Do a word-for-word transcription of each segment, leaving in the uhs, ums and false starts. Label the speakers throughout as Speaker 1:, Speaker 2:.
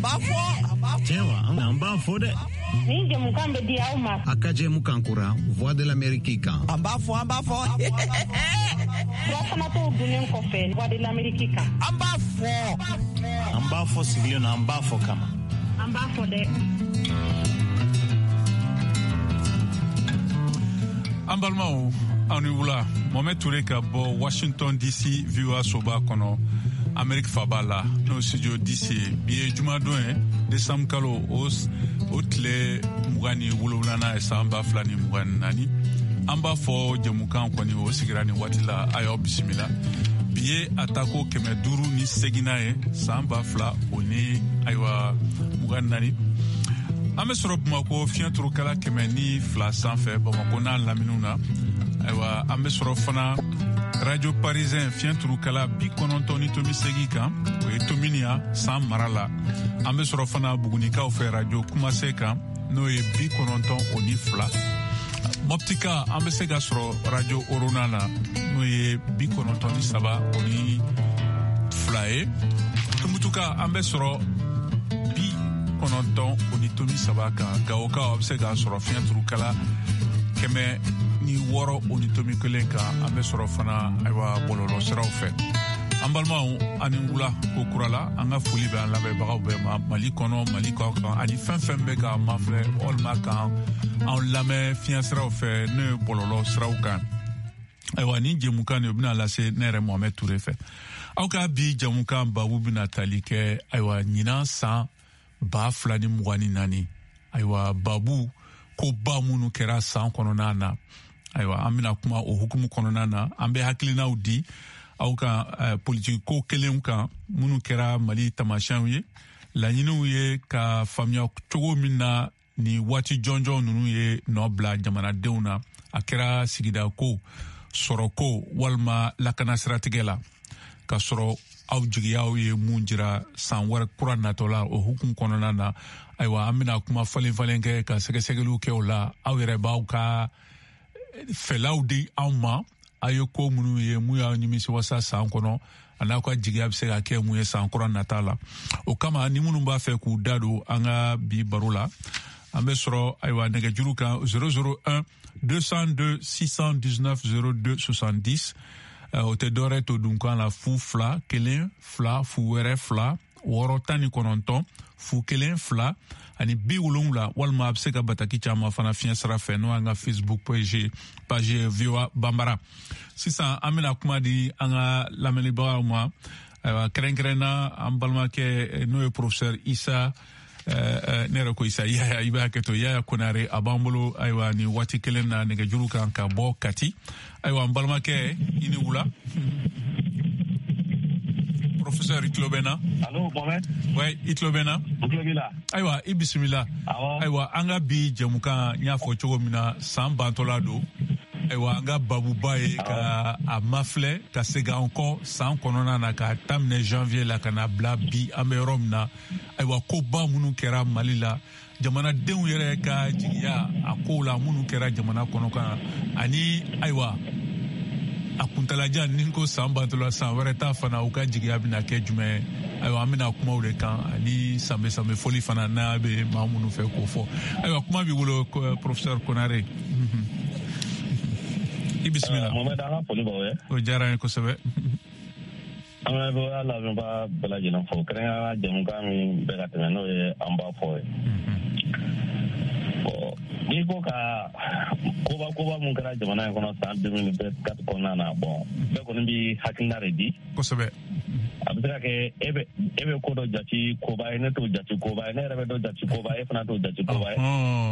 Speaker 1: ambafo ambafo
Speaker 2: Chewa anga ambafo de
Speaker 3: Ninge mukambe di auma
Speaker 2: akaje mukankura voix de l'Amérique kan
Speaker 1: ambafo ambafo
Speaker 3: Wasana to dunen ko fe voix de l'Amérique kan
Speaker 1: ambafo
Speaker 2: ambafo siglio na ambafo kama
Speaker 3: ambafo de
Speaker 4: Ambalmao ani wula Mohamed Touré ka bɔ Washington D C V O A soba kɔnɔ Amerique fabala no studio D C bi ye jumadon ye décembre kalo o o tile mugani wolowulana san ba fila ni mugani naani an b'a fɔ jɛmukan kɔni o sigira ni waati la a y'aw bisimila bi ye a ta ko kɛmɛ duuru ni segina ye san ba fila o ni ayiwa mugani naani an bɛ sɔrɔ Bamako fiɲɛturukala kɛmɛ ni fila sanfɛ Bamako n'a laminiw na ayiwa an bɛ sɔrɔ fana radio parisien fiɲɛturukala bi kɔnɔntɔn ni tomi segi kan o ye tominiya san mara la an bɛ sɔrɔ fana bugunikaw fɛ radio kumase kan n'o ye bi kɔnɔntɔn o ni fila mɔptika an bɛ se ka sɔrɔ radio orona na n'o ye bi kɔnɔntɔn ni saba o ni fila ye tumutuka an bɛ sɔrɔ bi kɔnɔntɔn o ni tomi saba kan gawokaw a bɛ se ka sɔrɔ fiɲɛturukala kɛmɛ ni wɔɔrɔ o ni tomi kelen kan an bɛ sɔrɔ fana ayiwa bɔlɔlɔ siraw fɛ an balimaw ani wula ko kura la an ka foli bɛ an lamɛnbagaw bɛɛ ma Mali kɔnɔ Mali kɔ kan ani fɛn fɛn bɛ ka mafilɛ walima kan an lamɛn fiɲɛ siraw fɛ n'o ye bɔlɔlɔ siraw kan ayiwa ni jɛmukan de o bɛna lase ne yɛrɛ Mohamed Touré fɛ aw ka bi jɛmukan babu bɛna tali kɛ ayiwa ɲinan san ba fila ni mugan ni naani ayiwa babu ko ba minnu kɛra san kɔnɔna na ayiwa an bɛna kuma o hukumu kɔnɔna na an bɛ hakilinaw di aw ka uh, politiki ko kelenw kan minnu kɛra Mali tamasiyɛnw ye laɲiniw ye ka faamuya cogo min na ni waati jɔnjɔn ninnu ye nɔ bila jamanadenw na a kɛra sigida ko sɔrɔ ko walima lakana siratigɛ la ka sɔrɔ aw jigiyaw ye mun jira san wɛrɛ kura natɔ la o hukumu kɔnɔna na ayiwa an bɛna kuma falen falen kɛ ka sɛgɛsɛgɛliw kɛ o la aw yɛrɛ b'aw ka fɛlaw di anw ma a ye ko minnu ye mun y'aw nimisi wasa san kɔnɔ a n'aw ka jigiya bɛ se ka kɛ mun ye san kura nata la o kama ni minnu b'a fɛ k'u da don an ka bi baro la an bɛ sɔrɔ ayiwa nɛgɛjuru kan zéro zéro un deux cent deux six cent dix-neuf zéro deux soixante-dix o tɛ dɔwɛrɛ to dunkan la fu fila kelen fila fu wɛrɛ fila wɔɔrɔ tan ni kɔnɔntɔn fu kelen fila ani bi wolonwula walima a bɛ se ka bataki caman fana fiɲɛ sira fɛ n'o y'an ka Facebook page page V O A Banbara sisan an bɛna kuma di an ka lamɛnibagaw ma ayiwa kɛrɛnkɛrɛnna an balimakɛ n'o ye professeur Isa ne yɛrɛ ko Isa Yaya i b'a hakɛ to Yaya Konare a b'an bolo ayiwa ni waati kelen na nɛgɛjuru kan ka bɔ Kati ayiwa an balimakɛ i ni wula professeur i tulo bɛ na
Speaker 5: allo Mohamed
Speaker 4: ouais i tulo bɛ na
Speaker 5: i tulo b'i la
Speaker 4: ayiwa i bisimila ayiwa an ka bi jɛmukan n y'a fɔ cogo min na san bantɔla don ayiwa an ka babuba ye ka a mafilɛ ka segin an kɔ san kɔnɔna na ka daminɛ janvier la ka na bila bi an bɛ yɔrɔ min na ayiwa koba minnu kɛra Mali la jamanadenw yɛrɛ ka jigiya a kow la minnu kɛra jamana kɔnɔ kan ani ayiwa a kuntalajan ni ko san bantɔla san wɛrɛ ta fana u ka jigiya bɛna kɛ jumɛn ayiwa an bɛna kuma o de kan ani sanbe sanbe foli fana n'a bɛ maa minnu fɛ k'o fɔ ayiwa kuma b'i bolo professeur Konare i bisimila
Speaker 5: Mohamed an ka foli b'aw ye
Speaker 4: o diyara n ye kosɛbɛ
Speaker 5: an bɛ bɔ lamɛnbaga bɛɛ lajɛlen fo kɛrɛnkɛrɛnnenya jɛmukan min bɛ ka tɛmɛ n'o ye an b'a fɔ ye n'i ko ka koba koba mun kɛra jamana in kɔnɔ san deux mille vingt-quatre kɔnɔna na bɔn bɛɛ kɔni bɛ hakilina de di
Speaker 4: kosɛbɛ
Speaker 5: a bɛ se ka kɛ e bɛ e bɛ ko dɔ jate koba ye ne t'o jate koba ye ne yɛrɛ bɛ dɔ jate koba ye e fana t'o jate koba ye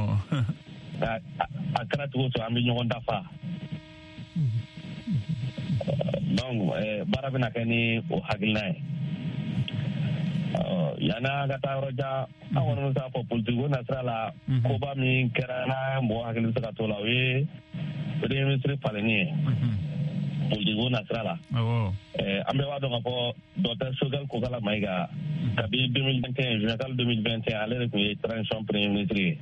Speaker 5: a kɛra cogo cogo an bɛ ɲɔgɔn dafa donc baara bɛna kɛ ni o hakilina ye yanni an ka taa yɔrɔ jan an kɔni bɛ se k'a fɔ politiko nasira la koba min kɛra n'a mɔgɔ hakili bɛ se ka to la o ye premier ministre falenni ye politiko nasira la an bɛɛ b'a dɔn k'a fɔ docteur Choguel Kokala Mayiga kabi deux mille vingt et un juin kalo deux mille vingt et un ale de tun ye transition premier ministre ye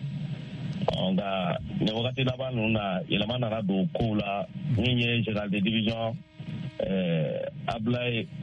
Speaker 5: nka nin wagati laban ninnu na yɛlɛma nana don kow la min ye général de division Ablaye